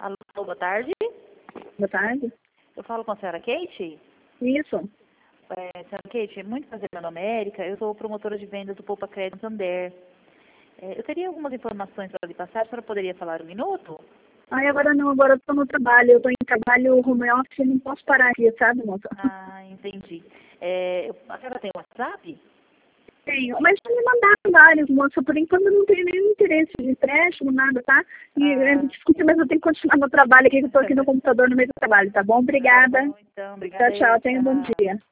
Alô, boa tarde. Boa tarde. Eu falo com a senhora Kate? Isso. Senhora Kate, muito prazer, meu nome é Érica. Eu sou promotora de vendas do Poupa Crédito Santander. Eu teria algumas informações para lhe passar. A senhora poderia falar um minuto? Ai, agora não, agora eu tô no trabalho. Eu tô em trabalho home office, não posso parar aqui, sabe, moça? Ah, entendi. A senhora tem WhatsApp? Tenho, mas já me mandaram vários, moça. Por enquanto eu não tenho nenhum interesse de empréstimo, nada, tá? Desculpe, mas eu tenho que continuar meu trabalho aqui, que eu tô aqui no computador no meio do trabalho, tá bom? Obrigada. Tá bom, então, obrigada. Tchau, tchau. Tenha um bom dia.